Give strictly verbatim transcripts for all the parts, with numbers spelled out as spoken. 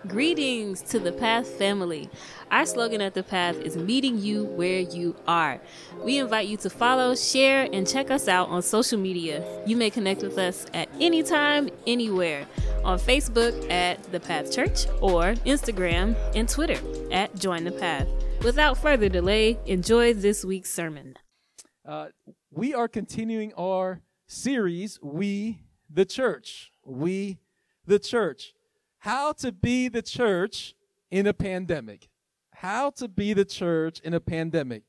Greetings to the Path family. Our slogan at the Path is meeting you where you are. We invite you to follow, share, and check us out on social media. You may connect with us at any time, anywhere. On Facebook at The Path Church or Instagram and Twitter at Join the Path. Without further delay, enjoy this week's sermon. Uh, we are continuing our series, We the Church. We the Church. How to be the church in a pandemic. How to be the church in a pandemic.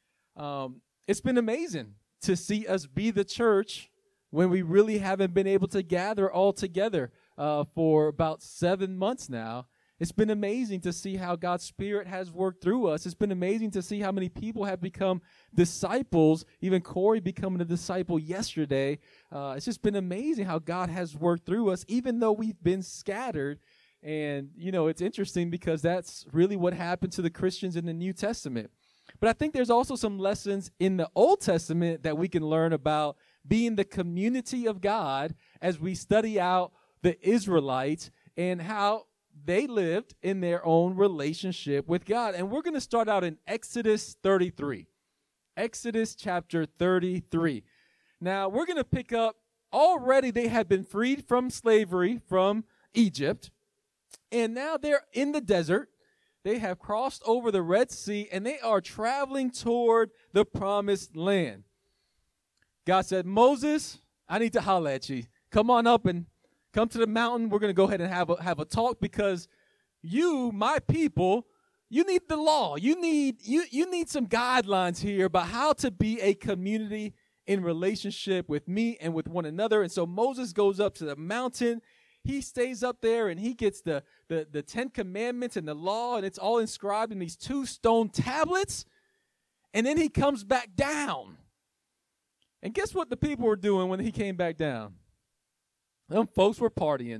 Um, it's been amazing to see us be the church when we really haven't been able to gather all together uh, for about seven months now. It's been amazing to see how God's Spirit has worked through us. It's been amazing to see how many people have become disciples, even Corey becoming a disciple yesterday. Uh, it's just been amazing how God has worked through us, even though we've been scattered. And, you know, it's interesting because that's really what happened to the Christians in the New Testament. But I think there's also some lessons in the Old Testament that we can learn about being the community of God as we study out the Israelites and how they lived in their own relationship with God. And we're going to start out in Exodus thirty-three. Exodus chapter thirty-three. Now, we're going to pick up, already they had been freed from slavery from Egypt. And now they're in the desert. They have crossed over the Red Sea, and they are traveling toward the promised land. God said, Moses, I need to holler at you. Come on up and come to the mountain. We're going to go ahead and have a, have a talk because you, my people, you need the law. You need, you, you need some guidelines here about how to be a community in relationship with me and with one another. And so Moses goes up to the mountain. He stays up there and he gets the, the, the Ten Commandments and the law, and it's all inscribed in these two stone tablets. And then he comes back down. And guess what the people were doing when he came back down? Them folks were partying.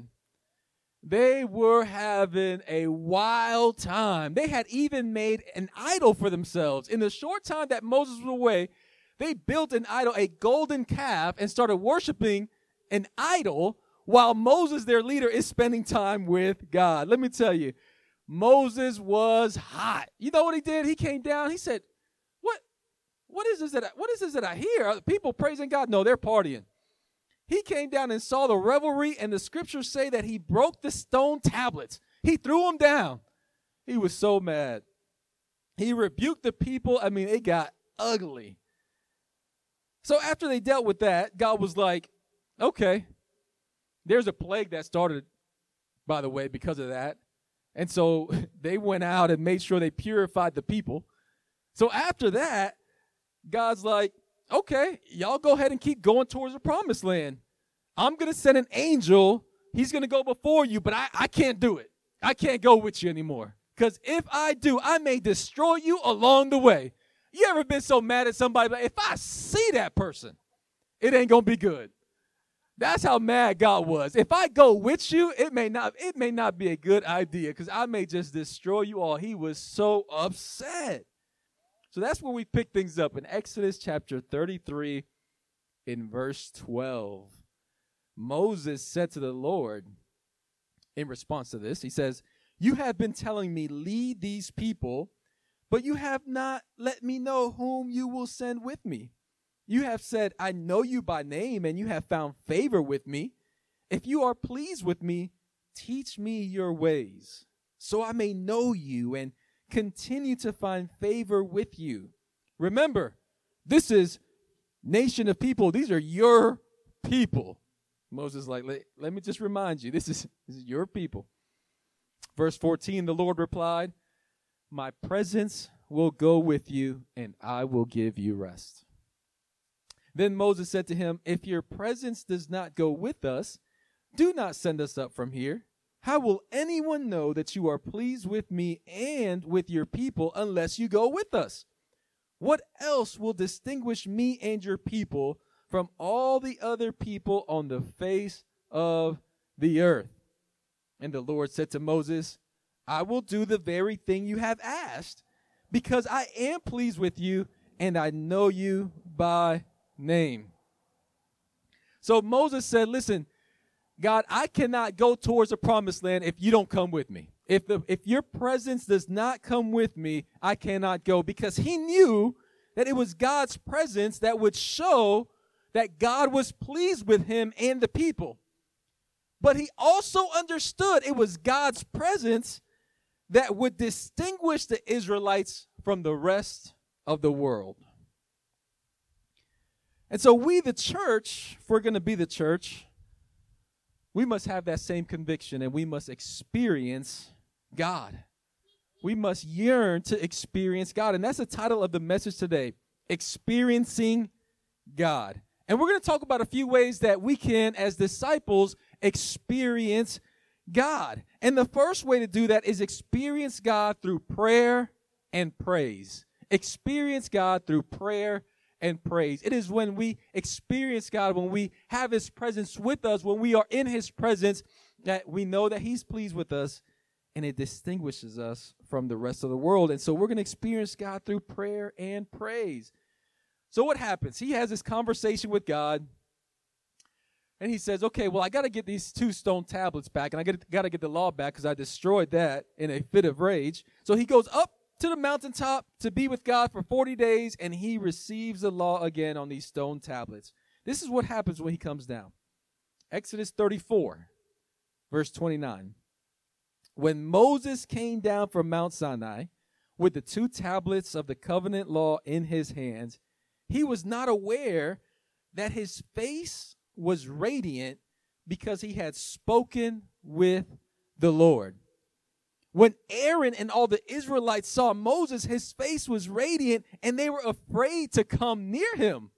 They were having a wild time. They had even made an idol for themselves. In the short time that Moses was away, they built an idol, a golden calf, and started worshiping an idol while Moses, their leader, is spending time with God. Let me tell you, Moses was hot. You know what he did? He came down. He said, what, what is this that I, what is this that I hear? Are people praising God? No, they're partying. He came down and saw the revelry, and the scriptures say that he broke the stone tablets. He threw them down. He was so mad. He rebuked the people. I mean, it got ugly. So after they dealt with that, God was like, okay, there's a plague that started, by the way, because of that. And so they went out and made sure they purified the people. So after that, God's like, okay, y'all go ahead and keep going towards the promised land. I'm going to send an angel. He's going to go before you, but I, I can't do it. I can't go with you anymore. Because if I do, I may destroy you along the way. You ever been so mad at somebody, but if I see that person, it ain't going to be good. That's how mad God was. If I go with you, it may not, it may not be a good idea because I may just destroy you all. He was so upset. So that's where we pick things up in Exodus chapter thirty-three in verse twelve. Moses said to the Lord in response to this, he says, you have been telling me, lead these people, but you have not let me know whom you will send with me. You have said, I know you by name, and you have found favor with me. If you are pleased with me, teach me your ways, so I may know you and continue to find favor with you. Remember, this is nation of people. These are your people. Moses is like, let, let me just remind you, this is, this is your people. Verse fourteen, the Lord replied, my presence will go with you, and I will give you rest. Then Moses said to him, if your presence does not go with us, do not send us up from here. How will anyone know that you are pleased with me and with your people unless you go with us? What else will distinguish me and your people from all the other people on the face of the earth? And the Lord said to Moses, I will do the very thing you have asked, because I am pleased with you and I know you by name. So Moses said, listen, God, I cannot go towards the promised land if you don't come with me. If the if your presence does not come with me, I cannot go. Because he knew that it was God's presence that would show that God was pleased with him and the people. But he also understood it was God's presence that would distinguish the Israelites from the rest of the world. And so we, the church, if we're going to be the church, we must have that same conviction, and we must experience God. We must yearn to experience God. And that's the title of the message today, Experiencing God. And we're going to talk about a few ways that we can, as disciples, experience God. And the first way to do that is experience God through prayer and praise. Experience God through prayer and praise. It is when we experience God, when we have his presence with us, when we are in his presence, that we know that he's pleased with us, and it distinguishes us from the rest of the world. And so we're going to experience God through prayer and praise. So what happens? He has this conversation with God, and he says, okay, well, I got to get these two stone tablets back, and I got to get the law back because I destroyed that in a fit of rage. So he goes up to the mountaintop to be with God for forty days, and he receives the law again on these stone tablets. This is what happens when he comes down. Exodus thirty-four, verse twenty-nine. When Moses came down from Mount Sinai with the two tablets of the covenant law in his hands, he was not aware that his face was radiant because he had spoken with the Lord. When Aaron and all the Israelites saw Moses, his face was radiant, and they were afraid to come near him.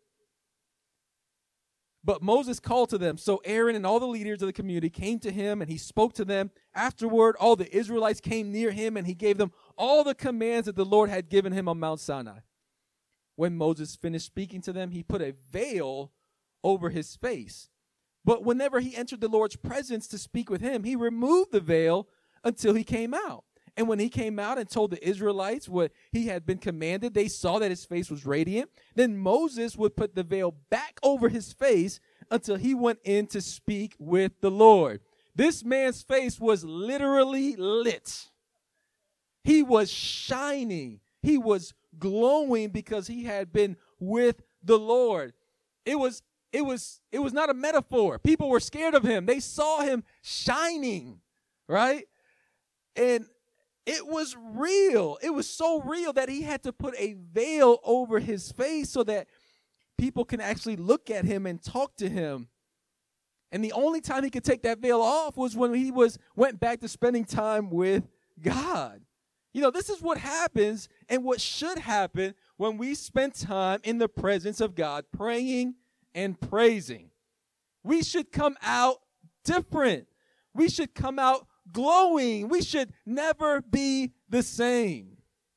But Moses called to them. So Aaron and all the leaders of the community came to him, and he spoke to them. Afterward, all the Israelites came near him, and he gave them all the commands that the Lord had given him on Mount Sinai. When Moses finished speaking to them, he put a veil over his face. But whenever he entered the Lord's presence to speak with him, he removed the veil until he came out. And when he came out and told the Israelites what he had been commanded, they saw that his face was radiant. Then Moses would put the veil back over his face until he went in to speak with the Lord. This man's face was literally lit. He was shining. He was glowing because he had been with the Lord. It was, it was, it was not a metaphor. People were scared of him. They saw him shining, right? And it was real. It was so real that he had to put a veil over his face so that people can actually look at him and talk to him. And the only time he could take that veil off was when he was went back to spending time with God. You know, this is what happens and what should happen when we spend time in the presence of God, praying and praising. We should come out different. We should come out glowing. We should never be the same.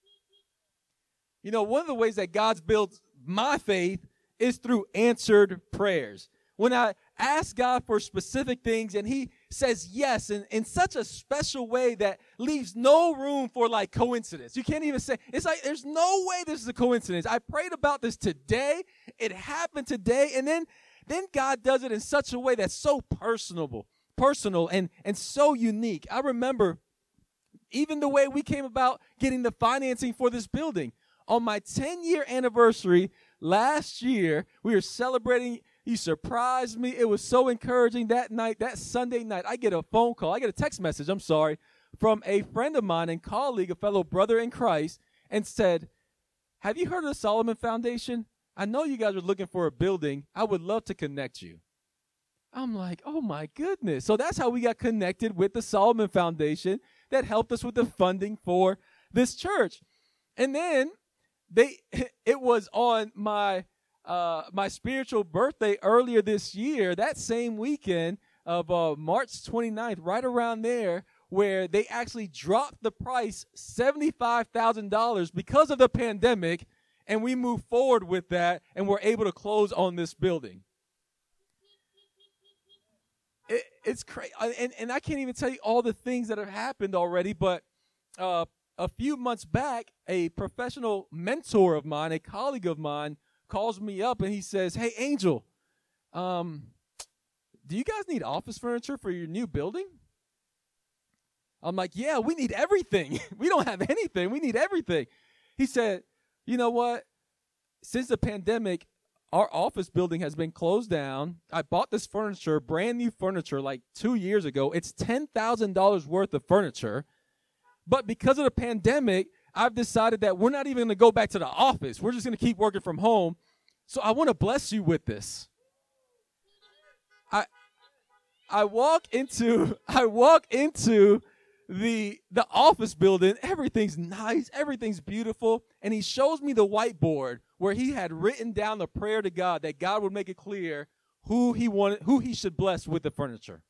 You know, one of the ways that God's built my faith is through answered prayers. When I ask God for specific things and he says yes in, in such a special way that leaves no room for like coincidence. You can't even say, it's like there's no way this is a coincidence. I prayed about this today. It happened today. And then, then God does it in such a way that's so personable. personal and, and so unique. I remember even the way we came about getting the financing for this building. On my ten-year anniversary last year, we were celebrating. You surprised me. It was so encouraging that night, that Sunday night. I get a phone call. I get a text message, I'm sorry, from a friend of mine and colleague, a fellow brother in Christ, and said, have you heard of the Solomon Foundation? I know you guys are looking for a building. I would love to connect you. I'm like, oh, my goodness. So that's how we got connected with the Solomon Foundation that helped us with the funding for this church. And then they, it was on my uh, my spiritual birthday earlier this year, that same weekend of uh, March twenty-ninth, right around there, where they actually dropped the price seventy-five thousand dollars because of the pandemic, and we moved forward with that, and we're able to close on this building. It, it's crazy, and, and I can't even tell you all the things that have happened already, but uh, a few months back, a professional mentor of mine, a colleague of mine, calls me up, and he says, hey, Angel, um, do you guys need office furniture for your new building? I'm like, yeah, we need everything. We don't have anything. We need everything. He said, you know what? Since the pandemic, our office building has been closed down. I bought this furniture, brand new furniture, like two years ago. It's ten thousand dollars worth of furniture. But because of the pandemic, I've decided that we're not even going to go back to the office. We're just going to keep working from home. So I want to bless you with this. I I walk into I walk into the the office building. Everything's nice, everything's beautiful, and he shows me the whiteboard where he had written down the prayer to God that God would make it clear who he wanted, who he should bless with the furniture.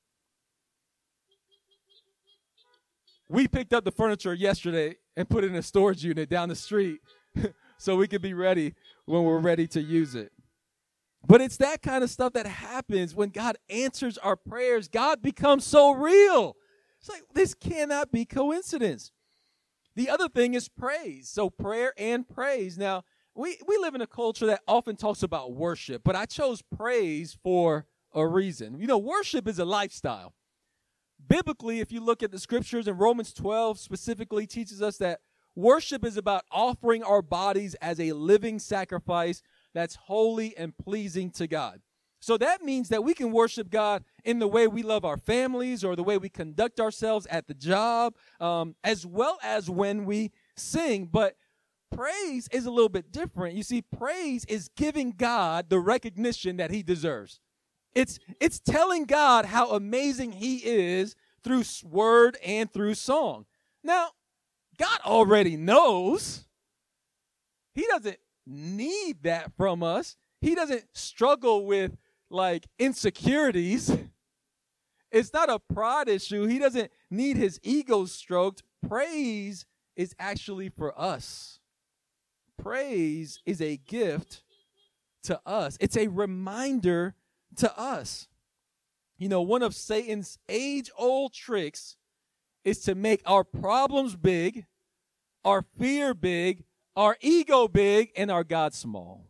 We picked up the furniture yesterday and put it in a storage unit down the street so we could be ready when we're ready to use it. But it's that kind of stuff that happens when God answers our prayers. God becomes so real. It's like, this cannot be coincidence. The other thing is praise. So prayer and praise. Now, we, we live in a culture that often talks about worship, but I chose praise for a reason. You know, worship is a lifestyle. Biblically, if you look at the scriptures, in Romans twelve specifically teaches us that worship is about offering our bodies as a living sacrifice that's holy and pleasing to God. So that means that we can worship God in the way we love our families or the way we conduct ourselves at the job, um, as well as when we sing. But praise is a little bit different. You see, praise is giving God the recognition that he deserves. It's it's telling God how amazing he is through word and through song. Now, God already knows. He doesn't need that from us. He doesn't struggle with, like, insecurities. It's not a pride issue. He doesn't need his ego stroked. Praise is actually for us. Praise is a gift to us. It's a reminder to us. You know, one of Satan's age-old tricks is to make our problems big, our fear big, our ego big, and our God small.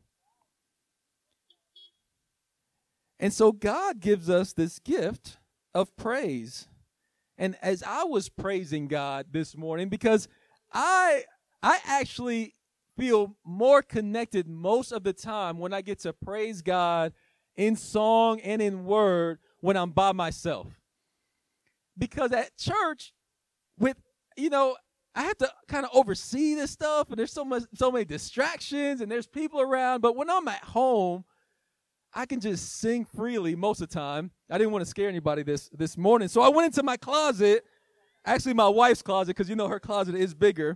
And so God gives us this gift of praise. And as I was praising God this morning, because I I actually feel more connected most of the time when I get to praise God in song and in word when I'm by myself. Because at church, with, you know, I have to kind of oversee this stuff, and there's so much, so many distractions, and there's people around. But when I'm at home, I can just sing freely most of the time. I didn't want to scare anybody this this morning, so I went into my closet, actually my wife's closet, because you know her closet is bigger.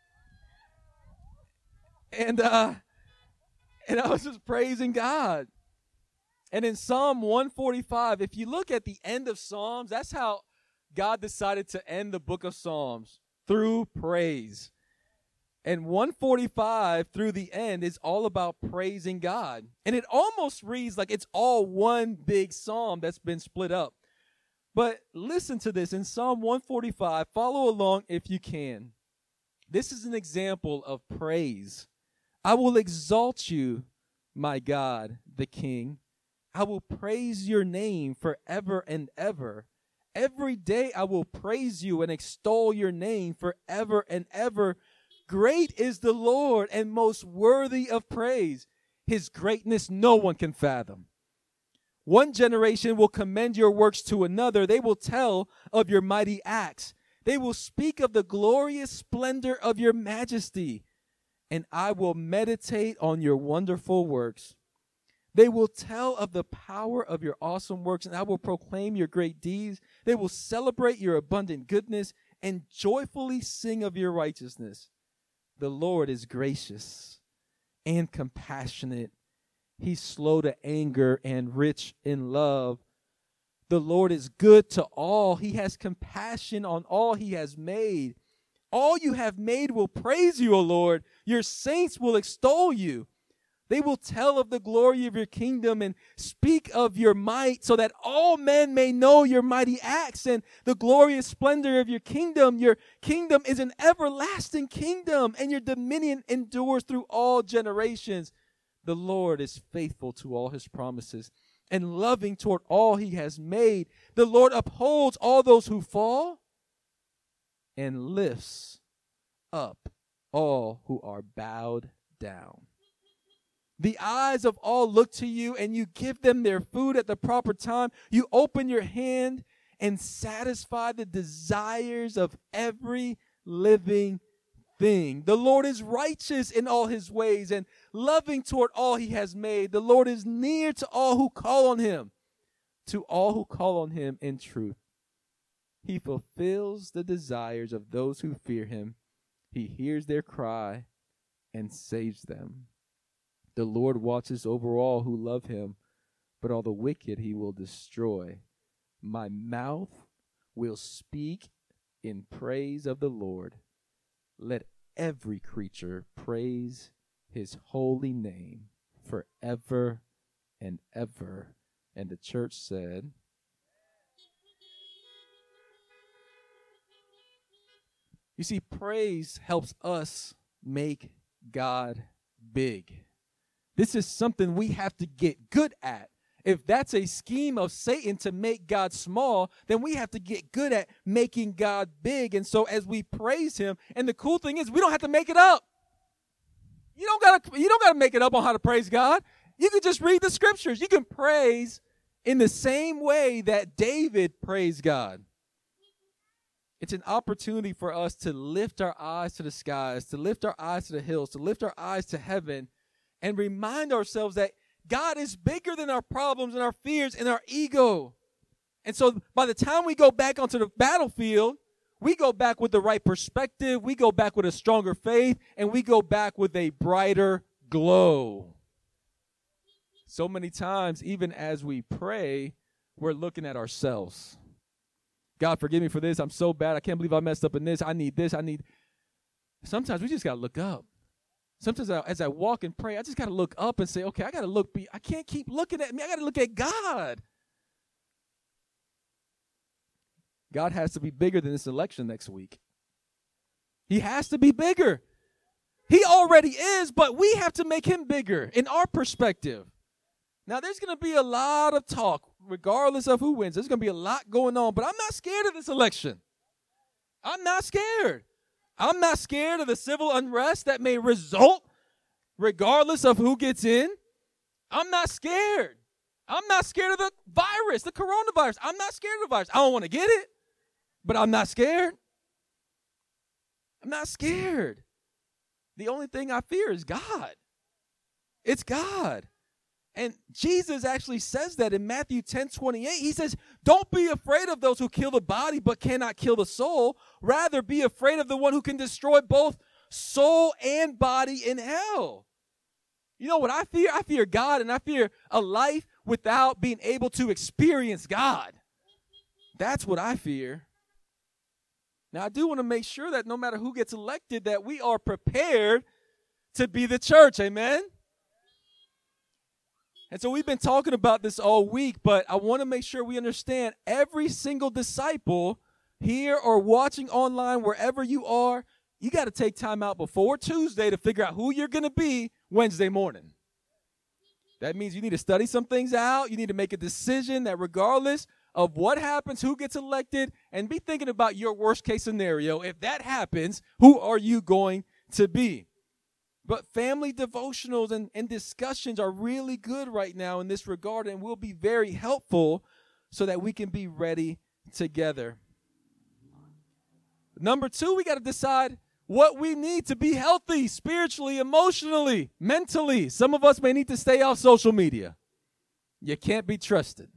And uh, and I was just praising God. And in Psalm one forty-five, if you look at the end of Psalms, that's how God decided to end the book of Psalms, through praise. And one forty-five through the end is all about praising God. And it almost reads like it's all one big psalm that's been split up. But listen to this. In Psalm one forty-five, follow along if you can. This is an example of praise. I will exalt you, my God, the King. I will praise your name forever and ever. Every day I will praise you and extol your name forever and ever. Great is the Lord and most worthy of praise. His greatness no one can fathom. One generation will commend your works to another. They will tell of your mighty acts. They will speak of the glorious splendor of your majesty. And I will meditate on your wonderful works. They will tell of the power of your awesome works, and I will proclaim your great deeds. They will celebrate your abundant goodness and joyfully sing of your righteousness. The Lord is gracious and compassionate. He's slow to anger and rich in love. The Lord is good to all. He has compassion on all he has made. All you have made will praise you, O Lord. Your saints will extol you. They will tell of the glory of your kingdom and speak of your might so that all men may know your mighty acts and the glorious splendor of your kingdom. Your kingdom is an everlasting kingdom, and your dominion endures through all generations. The Lord is faithful to all his promises and loving toward all he has made. The Lord upholds all those who fall and lifts up all who are bowed down. The eyes of all look to you, and you give them their food at the proper time. You open your hand and satisfy the desires of every living thing. The Lord is righteous in all his ways and loving toward all he has made. The Lord is near to all who call on him, to all who call on him in truth. He fulfills the desires of those who fear him. He hears their cry and saves them. The Lord watches over all who love him, but all the wicked he will destroy. My mouth will speak in praise of the Lord. Let every creature praise his holy name forever and ever. And the church said, you see, praise helps us make God big. This is something we have to get good at. If that's a scheme of Satan to make God small, then we have to get good at making God big. And so as we praise him, and the cool thing is we don't have to make it up. You don't gotta, you don't gotta make it up on how to praise God. You can just read the scriptures. You can praise in the same way that David praised God. It's an opportunity for us to lift our eyes to the skies, to lift our eyes to the hills, to lift our eyes to heaven, and remind ourselves that God is bigger than our problems and our fears and our ego. And so by the time we go back onto the battlefield, we go back with the right perspective, we go back with a stronger faith, and we go back with a brighter glow. So many times, even as we pray, we're looking at ourselves. God, forgive me for this. I'm so bad. I can't believe I messed up in this. I need this. I need. Sometimes we just got to look up. Sometimes I, as I walk and pray, I just got to look up and say, okay, I got to look. Be, I can't keep looking at me. I got to look at God. God has to be bigger than this election next week. He has to be bigger. He already is, but we have to make him bigger in our perspective. Now, there's going to be a lot of talk, regardless of who wins. There's going to be a lot going on, but I'm not scared of this election. I'm not scared. I'm not scared of the civil unrest that may result regardless of who gets in. I'm not scared. I'm not scared of the virus, the coronavirus. I'm not scared of the virus. I don't want to get it, but I'm not scared. I'm not scared. The only thing I fear is God. It's God. And Jesus actually says that in Matthew ten twenty-eight. He says, don't be afraid of those who kill the body but cannot kill the soul. Rather, be afraid of the one who can destroy both soul and body in hell. You know what I fear? I fear God, and I fear a life without being able to experience God. That's what I fear. Now, I do want to make sure that no matter who gets elected, that we are prepared to be the church. Amen? And so we've been talking about this all week, but I want to make sure we understand every single disciple here or watching online, wherever you are, you got to take time out before Tuesday to figure out who you're going to be Wednesday morning. That means you need to study some things out. You need to make a decision that regardless of what happens, who gets elected, and be thinking about your worst case scenario. If that happens, who are you going to be? But family devotionals and, and discussions are really good right now in this regard and will be very helpful so that we can be ready together. Number two, we got to decide what we need to be healthy spiritually, emotionally, mentally. Some of us may need to stay off social media. You can't be trusted.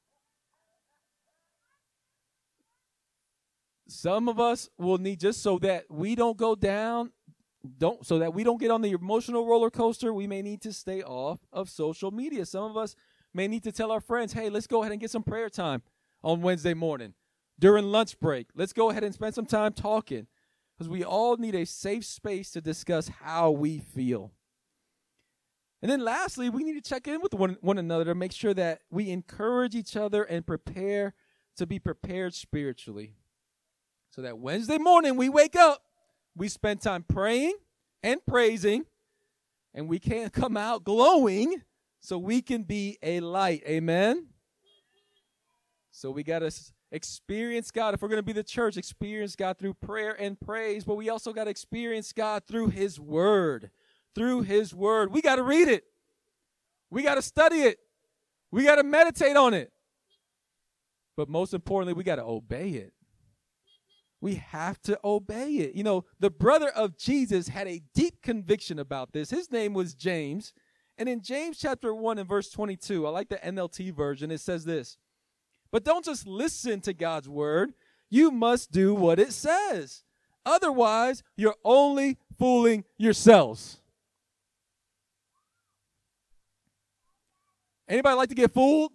Some of us will need, just so that we don't go down, don't so that we don't get on the emotional roller coaster, we may need to stay off of social media. Some of us may need to tell our friends, hey, let's go ahead and get some prayer time on Wednesday morning during lunch break. Let's go ahead and spend some time talking, because we all need a safe space to discuss how we feel. And then lastly, we need to check in with one, one another to make sure that we encourage each other and prepare to be prepared spiritually, so that Wednesday morning we wake up, we spend time praying and praising, and we can come out glowing so we can be a light. Amen? So we got to experience God. If we're going to be the church, experience God through prayer and praise, but we also got to experience God through his word. Through his word. We got to read it. We got to study it. We got to meditate on it. But most importantly, we got to obey it. We have to obey it. You know, the brother of Jesus had a deep conviction about this. His name was James. And in James chapter one and verse twenty-two, I like the N L T version, it says this: but don't just listen to God's word. You must do what it says. Otherwise, you're only fooling yourselves. Anybody like to get fooled?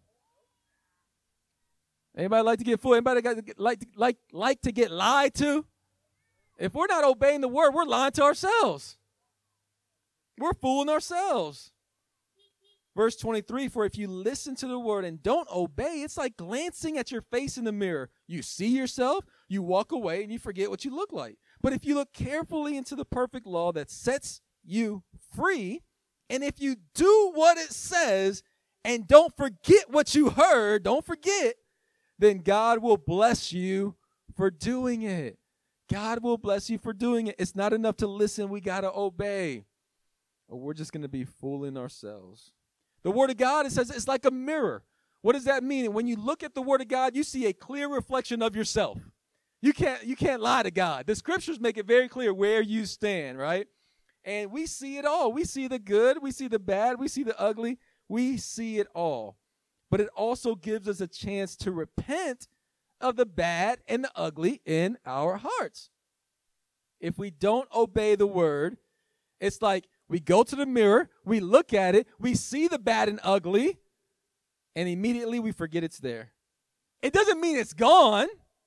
Anybody like to get fooled? Anybody like to, like, like to get lied to? If we're not obeying the word, we're lying to ourselves. We're fooling ourselves. Verse twenty-three, for if you listen to the word and don't obey, it's like glancing at your face in the mirror. You see yourself, you walk away, and you forget what you look like. But if you look carefully into the perfect law that sets you free, and if you do what it says and don't forget what you heard, don't forget, then God will bless you for doing it. God will bless you for doing it. It's not enough to listen. We got to obey, or we're just going to be fooling ourselves. The word of God, it says it's like a mirror. What does that mean? When you look at the word of God, you see a clear reflection of yourself. You can't, you can't lie to God. The scriptures make it very clear where you stand, right? And we see it all. We see the good. We see the bad. We see the ugly. We see it all. But it also gives us a chance to repent of the bad and the ugly in our hearts. If we don't obey the word, it's like we go to the mirror, we look at it, we see the bad and ugly, and immediately we forget it's there. It doesn't mean it's gone.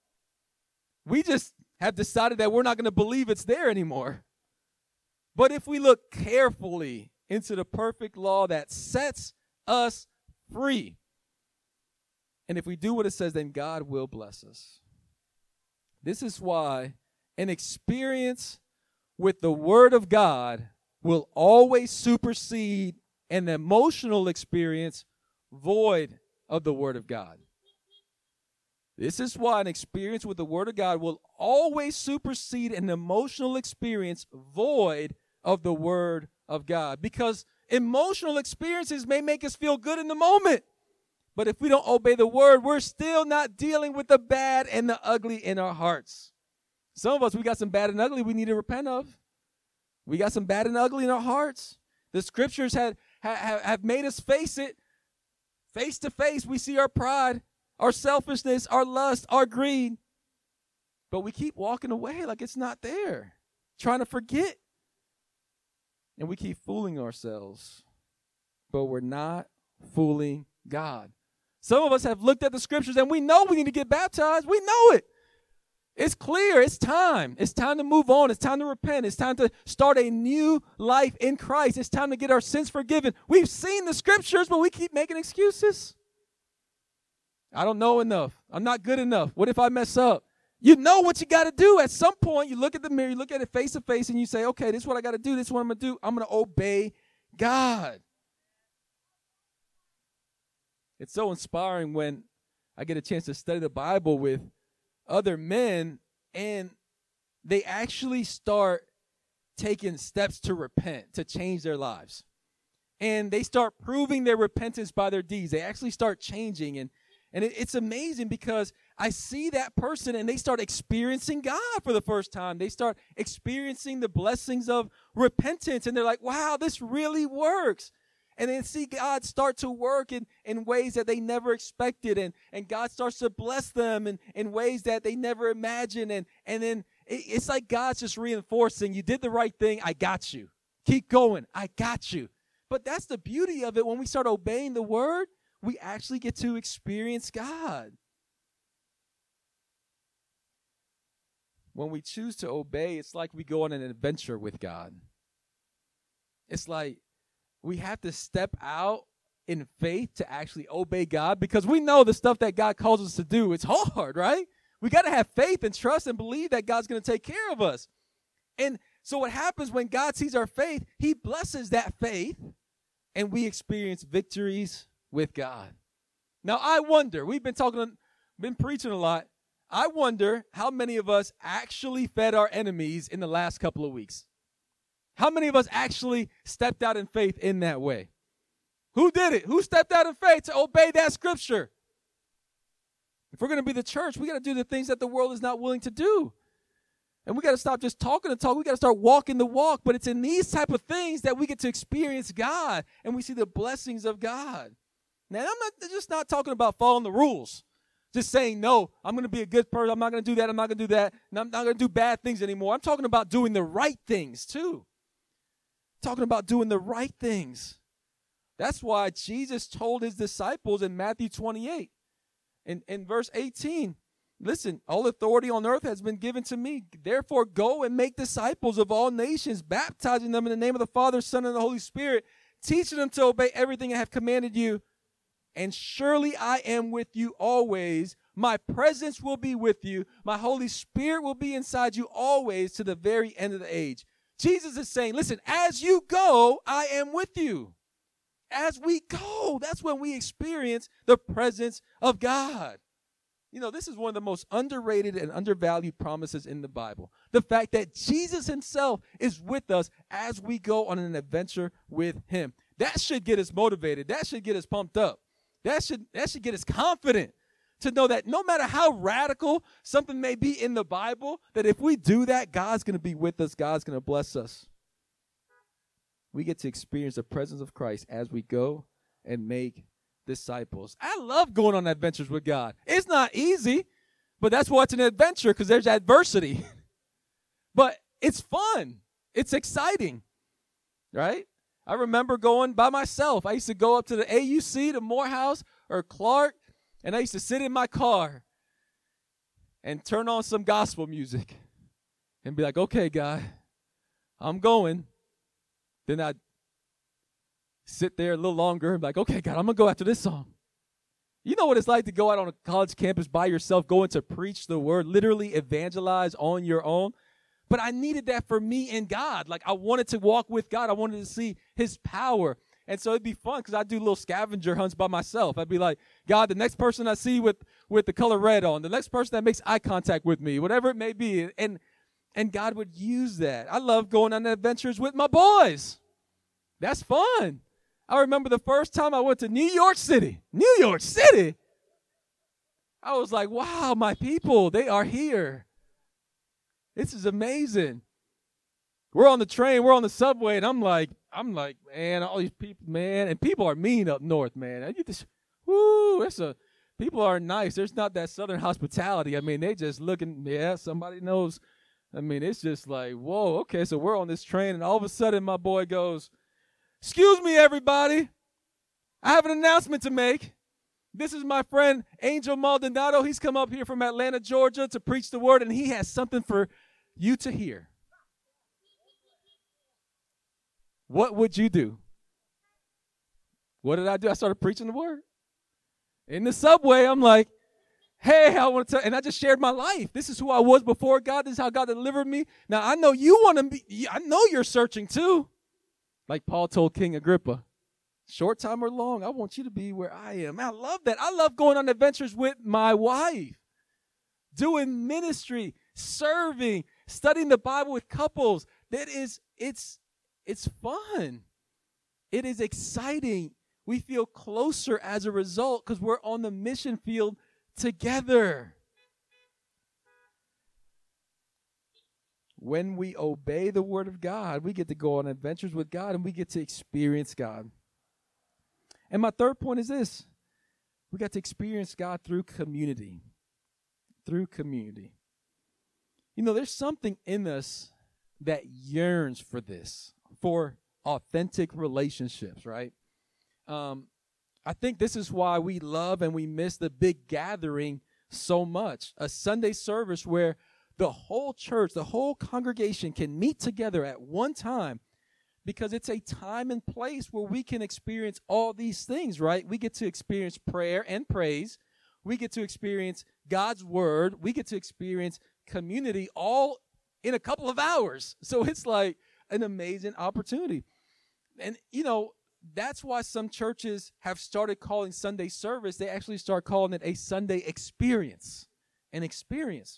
We just have decided that we're not going to believe it's there anymore. But if we look carefully into the perfect law that sets us free, and if we do what it says, then God will bless us. This is why an experience with the Word of God will always supersede an emotional experience void of the Word of God. This is why an experience with the Word of God will always supersede an emotional experience void of the Word of God. Because emotional experiences may make us feel good in the moment, but if we don't obey the Word, we're still not dealing with the bad and the ugly in our hearts. Some of us, we got some bad and ugly we need to repent of. We got some bad and ugly in our hearts. The scriptures have, have, have made us face it. Face to face, we see our pride, our selfishness, our lust, our greed. But we keep walking away like it's not there, trying to forget. And we keep fooling ourselves. But we're not fooling God. Some of us have looked at the scriptures and we know we need to get baptized. We know it. It's clear. It's time. It's time to move on. It's time to repent. It's time to start a new life in Christ. It's time to get our sins forgiven. We've seen the scriptures, but we keep making excuses. I don't know enough. I'm not good enough. What if I mess up? You know what you got to do. At some point, you look at the mirror, you look at it face to face, and you say, okay, this is what I got to do. This is what I'm going to do. I'm going to obey God. It's so inspiring when I get a chance to study the Bible with other men, and they actually start taking steps to repent, to change their lives. And they start proving their repentance by their deeds. They actually start changing. And, and it, it's amazing because I see that person and they start experiencing God for the first time. They start experiencing the blessings of repentance. And they're like, wow, this really works. And then see God start to work in, in ways that they never expected. And, and God starts to bless them in, in ways that they never imagined. And, and then it, it's like God's just reinforcing, you did the right thing, I got you. Keep going, I got you. But that's the beauty of it. When we start obeying the word, we actually get to experience God. When we choose to obey, it's like we go on an adventure with God. It's like we have to step out in faith to actually obey God, because we know the stuff that God calls us to do, it's hard, right? We got to have faith and trust and believe that God's going to take care of us. And so what happens when God sees our faith, he blesses that faith and we experience victories with God. Now, I wonder, we've been talking been preaching a lot. I wonder how many of us actually fed our enemies in the last couple of weeks. How many of us actually stepped out in faith in that way? Who did it? Who stepped out in faith to obey that scripture? If we're going to be the church, we got to do the things that the world is not willing to do. And we got to stop just talking the talk. We got to start walking the walk. But it's in these type of things that we get to experience God and we see the blessings of God. Now, I'm not just not talking about following the rules. Just saying, no, I'm going to be a good person. I'm not going to do that. I'm not going to do that. And I'm not going to do bad things anymore. I'm talking about doing the right things too. Talking about doing the right things. That's why Jesus told his disciples in Matthew twenty-eight, in, in verse eighteen, listen, all authority on earth has been given to me. Therefore, go and make disciples of all nations, baptizing them in the name of the Father, Son, and the Holy Spirit, teaching them to obey everything I have commanded you. And surely I am with you always. My presence will be with you. My Holy Spirit will be inside you always to the very end of the age. Jesus is saying, listen, as you go, I am with you. As we go, that's when we experience the presence of God. You know, this is one of the most underrated and undervalued promises in the Bible. The fact that Jesus himself is with us as we go on an adventure with him. That should get us motivated. That should get us pumped up. That should, that should get us confident to know that no matter how radical something may be in the Bible, that if we do that, God's going to be with us. God's going to bless us. We get to experience the presence of Christ as we go and make disciples. I love going on adventures with God. It's not easy, but that's why it's an adventure, because there's adversity. But it's fun. It's exciting, right? I remember going by myself. I used to go up to the A U C, to Morehouse or Clark, and I used to sit in my car and turn on some gospel music and be like, okay, God, I'm going. Then I'd sit there a little longer and be like, okay, God, I'm going to go after this song. You know what it's like to go out on a college campus by yourself, going to preach the word, literally evangelize on your own. But I needed that for me and God. Like, I wanted to walk with God. I wanted to see his power. And so it'd be fun because I'd do little scavenger hunts by myself. I'd be like, God, the next person I see with, with the color red on, the next person that makes eye contact with me, whatever it may be. And, and God would use that. I love going on adventures with my boys. That's fun. I remember the first time I went to New York City. New York City. I was like, wow, my people, they are here. This is amazing. We're on the train, we're on the subway, and I'm like, I'm like, man, all these people, man, and people are mean up north, man. You just, whoo, it's a, people are nice. There's not that southern hospitality. I mean, they just looking, yeah, somebody knows. I mean, it's just like, whoa, okay, so we're on this train, and all of a sudden my boy goes, excuse me, everybody. I have an announcement to make. This is my friend Angel Maldonado. He's come up here from Atlanta, Georgia to preach the word, and he has something for you to hear. What would you do? What did I do? I started preaching the word. In the subway, I'm like, hey, I want to tell, and I just shared my life. This is who I was before God. This is how God delivered me. Now, I know you want to be, I know you're searching too. Like Paul told King Agrippa. Short time or long, I want you to be where I am. I love that. I love going on adventures with my wife, doing ministry, serving, studying the Bible with couples. That is, it's, it's fun. It is exciting. We feel closer as a result because we're on the mission field together. When we obey the word of God, we get to go on adventures with God and we get to experience God. And my third point is this. We got to experience God through community. Through community. You know, there's something in us that yearns for this, for authentic relationships, right? Um, I think this is why we love and we miss the big gathering so much. A Sunday service where the whole church, the whole congregation can meet together at one time, because it's a time and place where we can experience all these things, right? We get to experience prayer and praise. We get to experience God's word. We get to experience community all in a couple of hours. So it's like an amazing opportunity. And, you know, that's why some churches have started calling Sunday service, they actually start calling it a Sunday experience, an experience.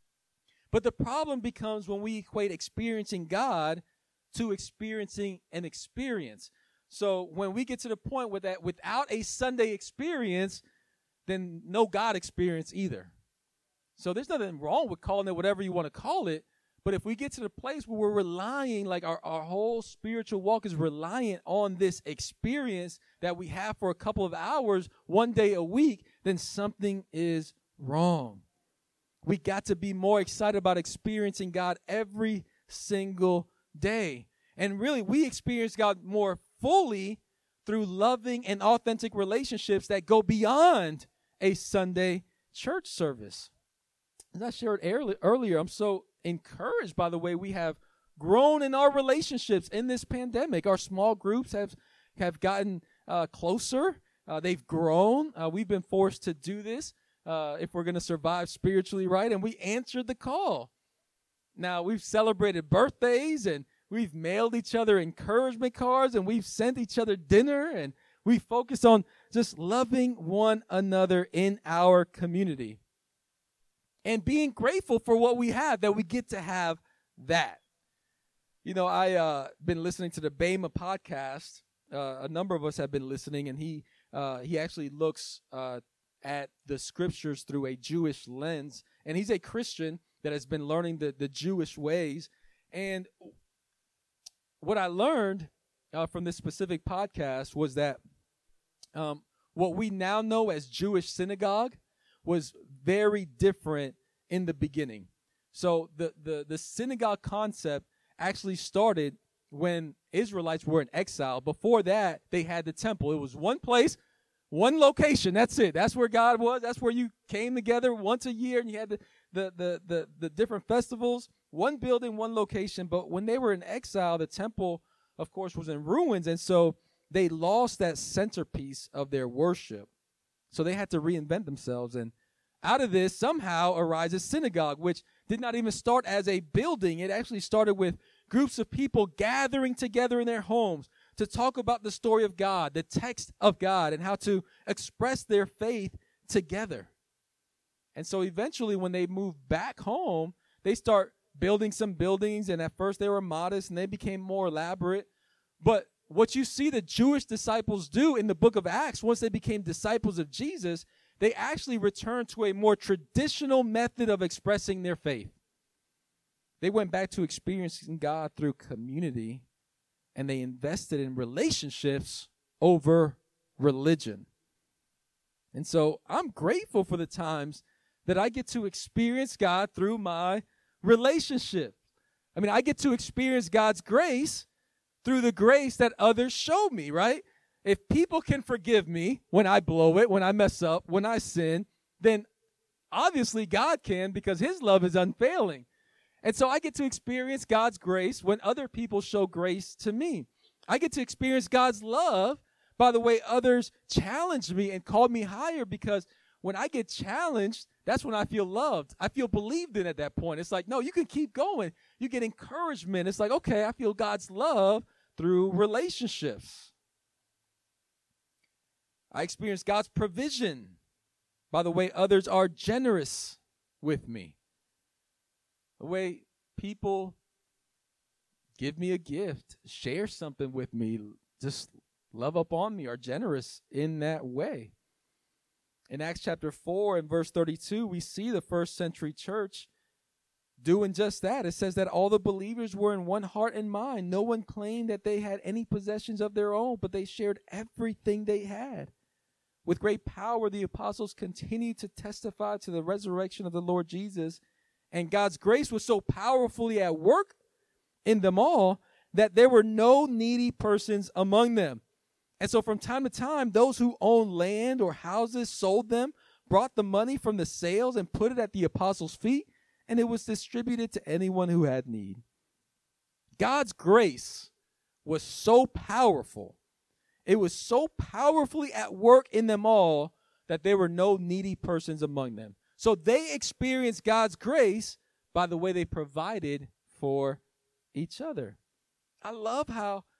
But the problem becomes when we equate experiencing God to experiencing an experience. So when we get to the point with that, without a Sunday experience, then no God experience either. So there's nothing wrong with calling it whatever you want to call it. But if we get to the place where we're relying, like our, our whole spiritual walk is reliant on this experience that we have for a couple of hours, one day a week, then something is wrong. We got to be more excited about experiencing God every single day. And really, we experience God more fully through loving and authentic relationships that go beyond a Sunday church service. As I shared earlier, I'm so encouraged by the way we have grown in our relationships in this pandemic. Our small groups have, have gotten uh, closer. Uh, they've grown. Uh, we've been forced to do this uh, if we're going to survive spiritually, right? And we answered the call. Now, we've celebrated birthdays, and we've mailed each other encouragement cards, and we've sent each other dinner, and we focus on just loving one another in our community and being grateful for what we have, that we get to have that. You know, I uh been listening to the Bema podcast. Uh, a number of us have been listening, and he uh, he actually looks uh, at the scriptures through a Jewish lens, and he's a Christian that has been learning the, the Jewish ways. And what I learned uh, from this specific podcast was that um, what we now know as Jewish synagogue was very different in the beginning. So the, the, the synagogue concept actually started when Israelites were in exile. Before that, they had the temple. It was one place, one location. That's it. That's where God was. That's where you came together once a year, and you had the, the, the, the, the different festivals. One building, one location. But when they were in exile, the temple, of course, was in ruins. And so they lost that centerpiece of their worship. So they had to reinvent themselves. And out of this somehow arises synagogue, which did not even start as a building. It actually started with groups of people gathering together in their homes to talk about the story of God, the text of God, and how to express their faith together. And so eventually when they moved back home, they start building some buildings, and at first they were modest and they became more elaborate. But what you see the Jewish disciples do in the book of Acts, once they became disciples of Jesus, they actually returned to a more traditional method of expressing their faith. They went back to experiencing God through community, and they invested in relationships over religion. And so I'm grateful for the times that I get to experience God through my relationship. I mean, I get to experience God's grace through the grace that others show me, right? If people can forgive me when I blow it, when I mess up, when I sin, then obviously God can, because his love is unfailing. And so I get to experience God's grace when other people show grace to me. I get to experience God's love by the way others challenge me and call me higher, because when I get challenged, that's when I feel loved. I feel believed in at that point. It's like, no, you can keep going. You get encouragement. It's like, okay, I feel God's love through relationships. I experience God's provision by the way others are generous with me. The way people give me a gift, share something with me, just love up on me, are generous in that way. In Acts chapter four and verse thirty-two, we see the first century church doing just that. It says that all the believers were in one heart and mind. No one claimed that they had any possessions of their own, but they shared everything they had. With great power, the apostles continued to testify to the resurrection of the Lord Jesus, and God's grace was so powerfully at work in them all that there were no needy persons among them. And so from time to time, those who owned land or houses sold them, brought the money from the sales and put it at the apostles' feet, and it was distributed to anyone who had need. God's grace was so powerful. It was so powerfully at work in them all that there were no needy persons among them. So they experienced God's grace by the way they provided for each other. I love how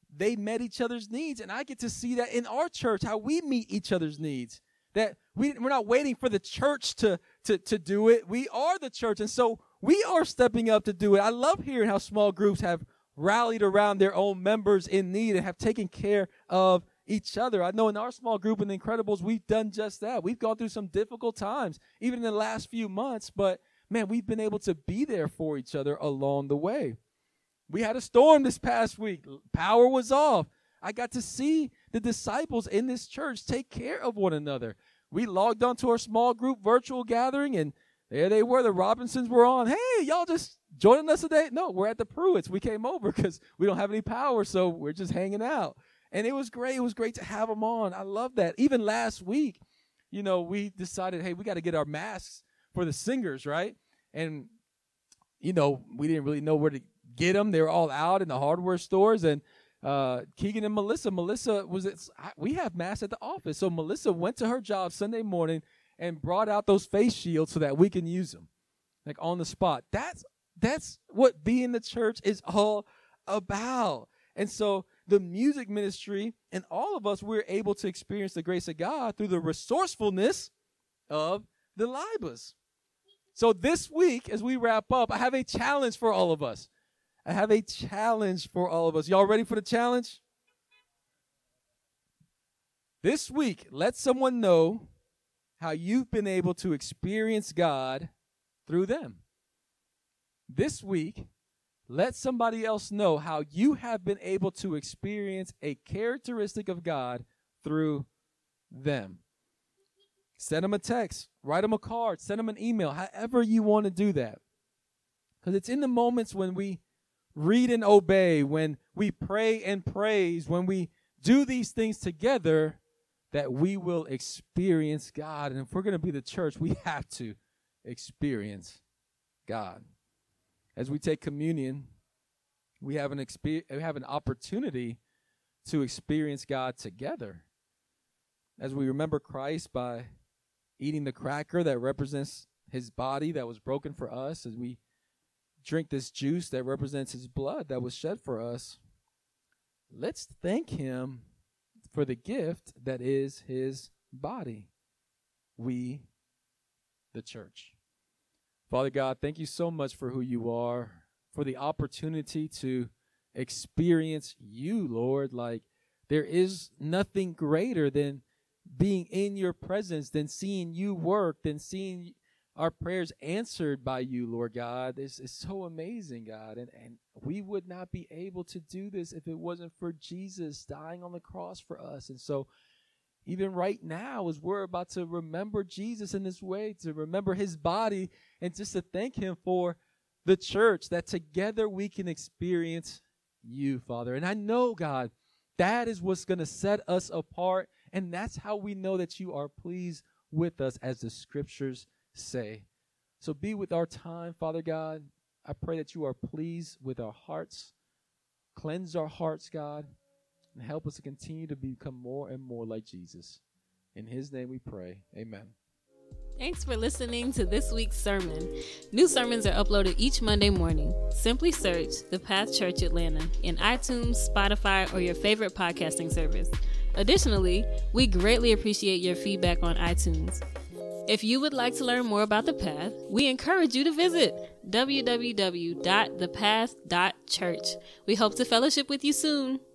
they met each other's needs. And I get to see that in our church, how we meet each other's needs. That we, we're not waiting for the church to, to, to do it. We are the church. And so we are stepping up to do it. I love hearing how small groups have rallied around their own members in need and have taken care of each other. I know in our small group in the Incredibles, we've done just that. We've gone through some difficult times, even in the last few months. But, man, we've been able to be there for each other along the way. We had a storm this past week. Power was off. I got to see the disciples in this church take care of one another. We logged onto our small group virtual gathering, and there they were. The Robinsons were on. Hey, y'all just joining us today? No, we're at the Pruitts. We came over because we don't have any power, so we're just hanging out. And it was great. It was great to have them on. I love that. Even last week, you know, we decided, hey, we got to get our masks for the singers, right? And, you know, we didn't really know where to get them. They were all out in the hardware stores. And uh, Keegan and Melissa, Melissa was, at, we have masks at the office. So Melissa went to her job Sunday morning and brought out those face shields so that we can use them, like on the spot. That's, that's what being the church is all about. And so the music ministry and all of us, we're able to experience the grace of God through the resourcefulness of the Libas. So this week, as we wrap up, I have a challenge for all of us. I have a challenge for all of us. Y'all ready for the challenge? This week, let someone know how you've been able to experience God through them. This week, let somebody else know how you have been able to experience a characteristic of God through them. Send them a text, write them a card, send them an email, however you want to do that. Because it's in the moments when we read and obey, when we pray and praise, when we do these things together, that we will experience God. And if we're going to be the church, we have to experience God. As we take communion, we have an exper- we have an opportunity to experience God together. As we remember Christ by eating the cracker that represents his body that was broken for us, as we drink this juice that represents his blood that was shed for us, let's thank him for the gift that is his body. We, the church. Father God, thank you so much for who you are, for the opportunity to experience you, Lord. Like, there is nothing greater than being in your presence, than seeing you work, than seeing our prayers answered by you, Lord God. This is so amazing, God. And, and we would not be able to do this if it wasn't for Jesus dying on the cross for us. And so even right now, as we're about to remember Jesus in this way, to remember his body, and just to thank him for the church, that together we can experience you, Father. And I know, God, that is what's going to set us apart, and that's how we know that you are pleased with us, as the scriptures say. So be with our time, Father God. I pray that you are pleased with our hearts. Cleanse our hearts, God, and help us to continue to become more and more like Jesus. In his name we pray. Amen. Thanks for listening to this week's sermon. New sermons are uploaded each Monday morning. Simply search The Path Church Atlanta in iTunes, Spotify, or your favorite podcasting service. Additionally, we greatly appreciate your feedback on iTunes. If you would like to learn more about The Path, we encourage you to visit w w w dot the path dot church. We hope to fellowship with you soon.